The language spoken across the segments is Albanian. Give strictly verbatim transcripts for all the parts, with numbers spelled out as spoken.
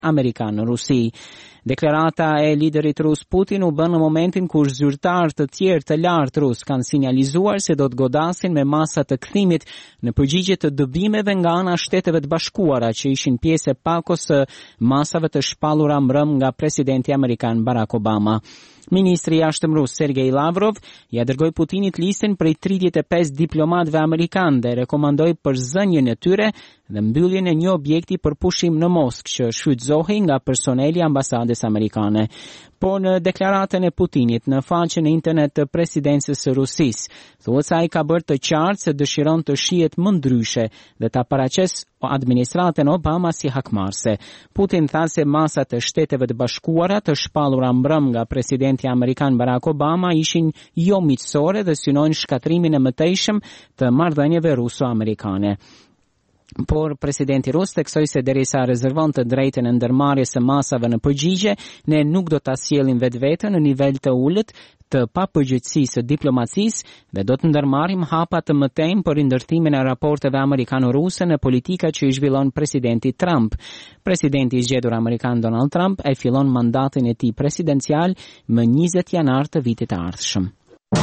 amerikan në Rusi. Deklarata e liderit rus Putin u bën në momentin kur zyrtarë të tjerë të lartë rus kanë sinjalizuar se do të godasin me masa të kthimit në përgjigje të dëbimeve nga ana Shteteve të Bashkuara që ishin pjesë e pakos së masave të shpallura mbrëm nga presidenti amerikan Barack Obama. Ministri i jashtëm rus Sergej Lavrov ja dërgoi Putinit listën prej tridhjetë e pesë diplomatëve amerikanë dhe rekomandoi përzënjen e tyre dhe mbylljen e një objekti për pushim në Moskë që shfrytëzohej nga personeli i ambasades amerikane. Por në deklaratën e Putinit në faqen e internet të presidencës së Rusisë, thuhet se ai ka bërë të qartë se dëshiron të shihet më ndryshe dhe ta paraqesë administratën Obama si hakmarrëse. Putin tha se masat e Shteteve të Bashkuara të shpallura mbrëm nga presidenti amerikan Barack Obama ishin jo miqësore dhe synojnë shkatrimin e mëtejshëm të marrëdhënieve ruso-amerikane. Por presidenti rus theksoi se derisa rezervon të drejtën e ndërmarrjes së masave në përgjigje, ne nuk do ta sjellim vetveten në nivel të ulët të papërgjegjësisë së diplomacisë dhe do të ndërmarrim hapa të mëtejmë për ndërtimin e raporteve amerikano-ruse në politika që i zhvillon presidenti Trump. Presidenti i zgjedhur amerikan Donald Trump e fillon mandatin e tij presidencial më njëzet janar të vitit të ardhshëm.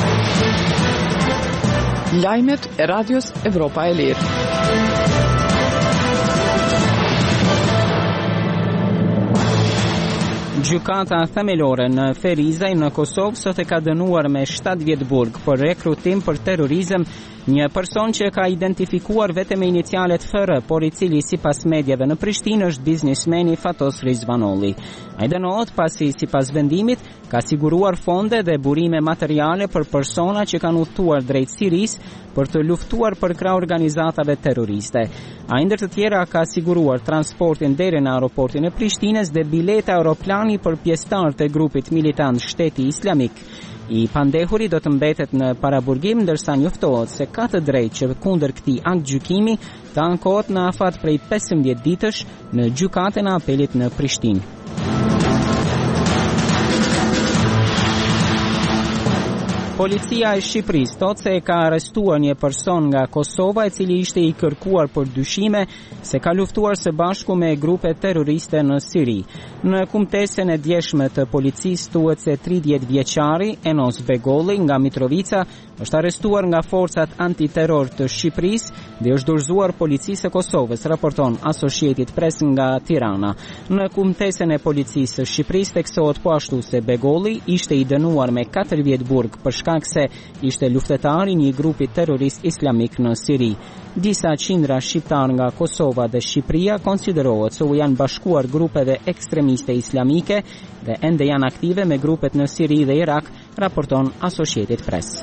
Lajmet e Radios Evropa e Lirë. Gjykata themelore në Ferizaj në Kosovë sot e ka dënuar me shtatë vjet burg për rekrutim për terrorizëm një person që ka identifikuar vetëm me inicialet F R, por i cili sipas medjave në Prishtinë është biznesmeni Fatos Rizvanolli. Ai dënohet pasi sipas vendimit ka siguruar fonde dhe burime materiale për persona që kanë udhëtuar drejt Sirisë për të luftuar për krah organizatave terroriste. Ai ndër të tjera ka siguruar transportin deri në aeroportin e Prishtinës dhe bileta aeroplani për pjesëtarët e grupit militant Shteti Islamik. I pandehuri do të mbetet në paraburgim, ndërsa njoftohet se ka të drejtë që kundër këtij aktgjykimi të ankohet në afat prej pesëmbëdhjetë ditësh në gjykatën e apelit në Prishtinë. Policia e Shqipërisë thot se e ka arrestuar një person nga Kosova i cili ishte i kërkuar për dyshime se ka luftuar së bashku me grupe terroriste në Siri. Në kumtesën e djeshme të policisë thuhet se tridhjetë vjeçari Enos Begolli nga Mitrovica është arrestuar nga forcat antiterror të Shqipërisë dhe është dorëzuar policisë së Kosovës, raporton Associated Press nga Tirana. Në kumtesën e policisë së Shqipërisë theksohet po ashtu se Begolli ishte i dënuar me katër vjet burg për shkak se ishte luftetar i një grupi terrorist islamik në Siri. Disa qindra shqiptar nga Kosova dhe Shqipëria konsiderohet se u janë bashkuar grupeve ekstremiste islamike dhe ende janë aktive me grupet në Siri dhe Irak, raporton Associated Press.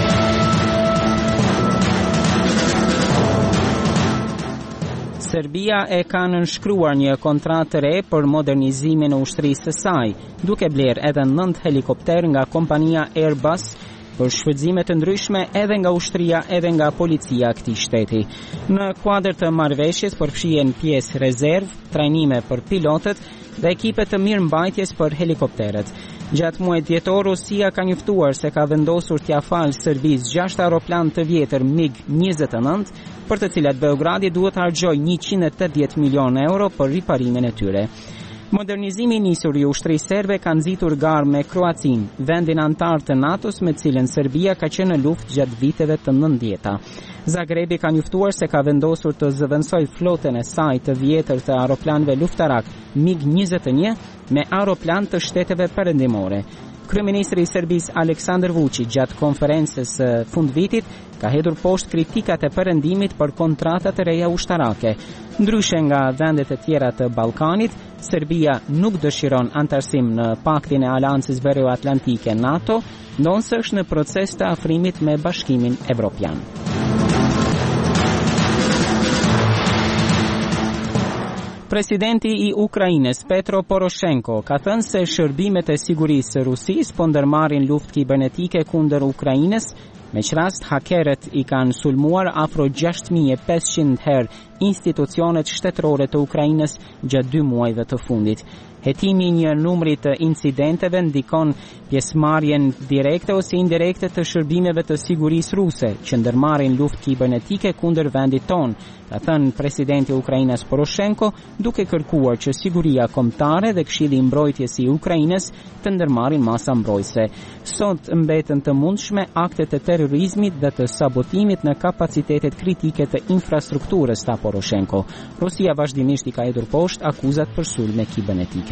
Serbia e ka nënshkruar një kontratë të re për modernizimin e ushtrisë së saj, duke blerë edhe nëntë helikopter nga kompania Airbus për shfrytëzime të ndryshme edhe nga ushtria edhe nga policia e këtij shteti. Në kuadër të marrëveshjes përfshihen pjesë rezervë, trajnime për pilotët dhe ekipe të mirëmbajtjes për helikopteret. Gjatë muajit dhjetor, Rusia ka njoftuar se ka vendosur t'ia falë Serbisë gjashtë aeroplan të vjetër MiG njëzet e nëntë, për të cilat Beogradi duhet të harxojë njëqind e tetëdhjetë milionë euro për riparimin e tyre. Modernizimi i nisur i ushtrisë serbe ka nxitur garë me Kroacinë, vendin antar të NATO-s me cilën Serbia ka qenë në luftë gjatë viteve të nëntëdhjetë. Zagrebi ka njoftuar se ka vendosur të zëvendësoj flotën e saj të vjetër të aeroplanëve luftarak MiG njëzet e një me aeroplan të shteteve perëndimore. Kryeministri i Serbisë Aleksandar Vučić gjatë konferencës së fundvitit ka hedhur poshtë kritikat e perëndimit për kontratat e reja ushtarake. Ndryshe nga vendet e tjera të Ballkanit, Serbia nuk dëshiron antarësim në Paktin e Aleancës Veriu-Atlantike NATO, ndonse është në proces të afrimit me Bashkimin Evropian. Presidenti i Ukrainës Petro Poroshenko ka thënë se shërbimet e sigurisë së Rusisë po ndërmarrin luftë kibernetike kundër Ukrainës, me që rast hakerët i kanë sulmuar afro gjasht mijë e pesëqind herë institucionet shtetërore të Ukrainës gjatë dy muajve të fundit. Hetimi i një numri të incidenteve ndikon pjesëmarrjen direkte ose indirekte të shërbimeve të sigurisë ruse që ndërmarrin luftë kibernetike kundër vendit ton, ka thënë presidenti i Ukrainës Poroshenko, duke kërkuar që siguria kombëtare dhe Këshilli i Mbrojtjes i Ukrainës të ndërmarrin masa mbrojtëse. Sot mbeten të mundshme aktet e terrorizmit dhe të sabotimit në kapacitetet kritike të infrastrukturës, tha Poroshenko. Rusia vazhdimisht i ka hedhur poshtë akuzat për sulme kibernetike.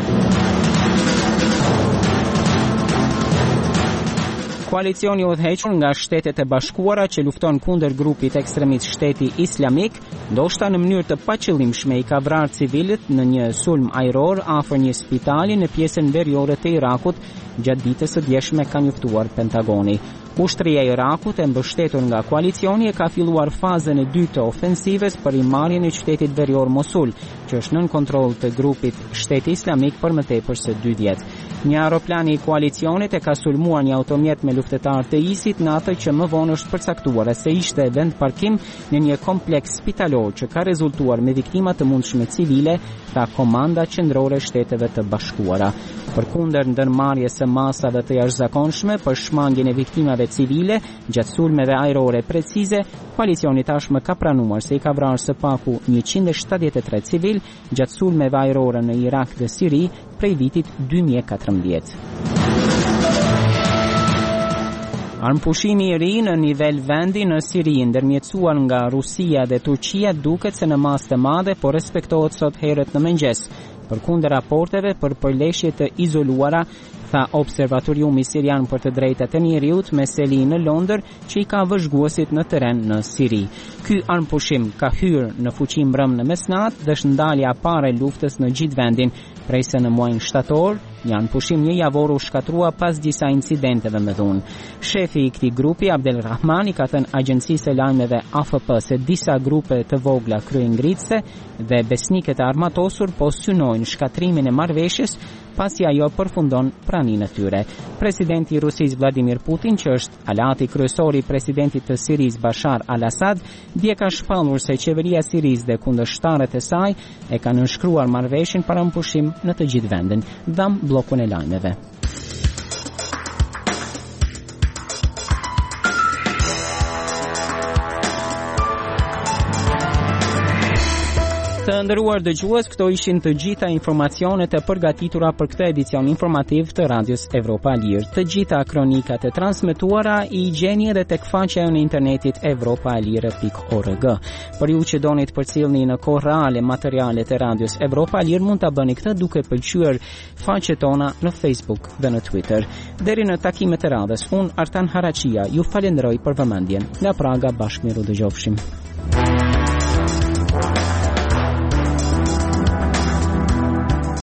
Koalicioni i udhëhequr nga Shtetet e Bashkuara që lufton kundër grupit ekstremist Shteti Islamik, ndoshta në mënyrë të paqëllimshme i ka vrarë civilët në një sulm ajror afër një spitali në pjesën veriore të Irakut, gjatë ditës së djeshme, ka njoftuar Pentagoni. Ushtria e Irakut e mbështetur nga koalicioni e ka filluar fazën e dytë të ofensives për rimarrjen e qytetit verior Mosul, që është nën kontroll të grupit Shteti Islamik për më tepër se dy vjet. Një aeroplan i koalicionit e ka sulmuar një automjet me luftetar të ISIS në atë që më vonë është përcaktuar se ishte vend parkim në një kompleks spitalor që ka rezultuar me viktima të mundshme civile, tha Komanda Qendrore e Shteteve të Bashkuara. Përkundër ndërmarrjes së masave të jashtëzakonshme për shmangjen e viktimave civile gjatë sulmeve ajrore precize, koalicioni tashmë ka pranuar se i ka vrarë së paku njëqind e shtatëdhjetë e tre civil gjatë sulmeve ajrore në Irak dhe Siri prej vitit dy mijë e katërmbëdhjetë. Armpushimi i ri në nivel vendi në Siri ndërmjetësuar nga Rusia dhe Turqia duket se në masë të madhe po respektohet sot herët në mëngjes, përkundër raporteve për përleshje të izoluara, tha Observatoriumi Sirian për të drejtat e njeriut me seli në Londër që i ka vëzhguesit në terren në Siri. Ky armpushim ka hyrë në fuqi mbrëm në mesnatë dhe është ndalja e parë e luftës në gjithë vendin, prejse në muajin shtator, një armpushim një javor u shkatrua pas disa incidenteve me dhunë. Shefi i këtij grupi, Abdel Rahman, i ka thënë agjencisë së lajmeve A F P se disa grupe të vogla kryengritëse dhe besnikët e armatosur po synojnë shkatrimin e marrëveshjes pasi ajo përfundon praninë e tyre. Presidenti i Rusisë Vladimir Putin, që është alati kryesor i presidentit të Sirisë Bashar al-Assad, dje ka shpallur se qeveria e Sirisë dhe kundërshtarët e saj e kanë nënshkruar marrëveshjen para mpushim në të gjithë vendin. Dham bllokun e lajmeve. Të nderuar dëgjues, këto ishin të gjitha informacionet e përgatitura për këtë edicion informativ të Radios Evropa e Lirë. Të gjitha kronikat e transmetuara i gjeni edhe tek faqja në internetit evropa e lire pikë org. Për ju që doni të përcjellni në kohë reale materialet e Radios Evropa e Lirë, mund ta bëni këtë duke pëlqyer faqet tona në Facebook dhe në Twitter. Deri në takimet e radhës, unë Artan Harachia ju falenderoj për vëmendjen. Nga Praga bashkë miru dëgjofshim.